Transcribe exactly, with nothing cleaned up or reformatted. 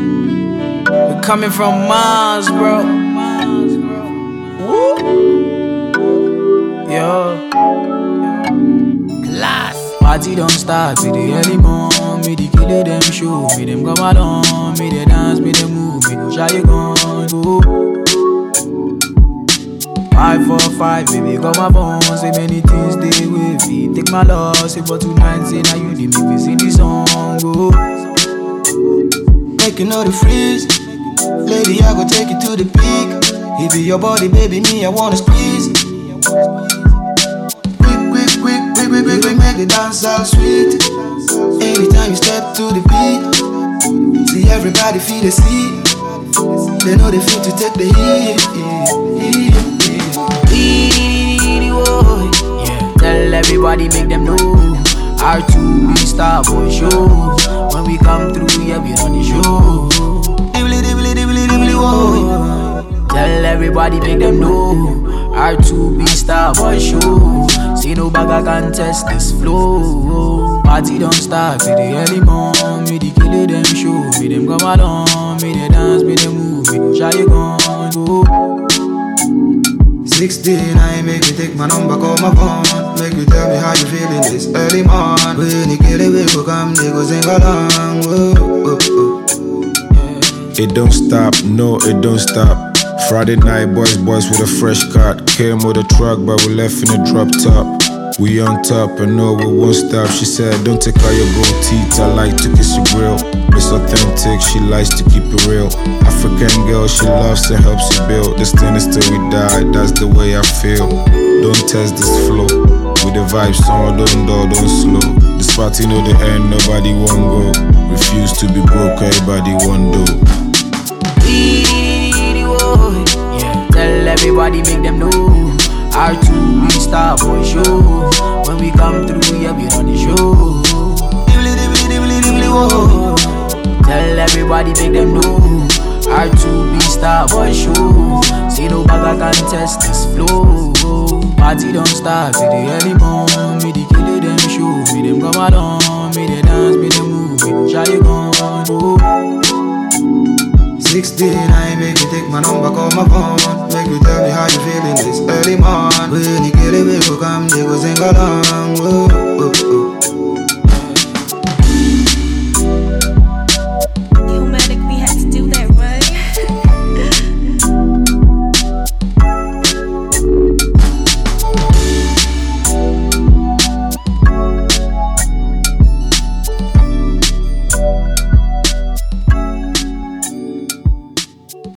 We're coming from Mars, bro. Woo. Yo. Class. Party don't start with the early morning. Me the killer them show. Me them come along. Me they dance, me they move. Me go shy you gon' go. Five, four, five, baby, got my phone. Say many things they with me. Take my loss, say for tonight, say now you did make me sing this song. Go. Making all the freeze. Lady, I go take you to the peak. He be your body, baby, me, I wanna squeeze. Quick, quick, quick, quick, quick, quick, quick, make the dance all sweet. Anytime you step to the beat, see everybody feel the seat. They know they feel to take the heat. heat, heat. Yeah. Tell everybody, make them know. R two B Star Boy show. When we come through, yeah, we on the show. Dibbly, dibbly, dibbly, dibbly, whoa. Tell everybody, make them know. R two B Star Boy show. See no bagger can test this flow. Party don't start till the early morning. Me the killer them show. Me them come along. Me they dance, me they move. Me go shy you gon' go. sixty-nine, make me take my number, call my phone. Make you tell me how you feeling this early morning. When you get away, go come, they go sing along. Whoa, whoa, whoa. It don't stop, no, it don't stop. Friday night, boys, boys with a fresh cut. Came with a truck, but we left in a drop top. We on top, and no, we won't stop. She said, don't take out your gold teeth, I like to kiss your grill. It's authentic, she likes to keep it real. African girl, she loves and helps you build. This thing is till we die, that's the way I feel. Don't test this flow. With the vibes on, don't do, don't slow. This party know the end, nobody won't go. Refuse to be broke, everybody won't do. Yeah. Tell everybody, make them know. R two B Star Boy show. When we come through, yeah, we on the show. Dibbly, dibbly, dibbly, dibbly, whoa. Tell everybody, make them know. R two B Star Boy show. See no bagger can test this flow. Party don't start till the early morning. Me the killer them show. Me them come along. Me they dance, me they move. Me go shy you gon' go. sixty-nine, make me take my number, call my phone. Make you tell me how you feeling this early morning. When you get away, go come, they go sing along. Whoa.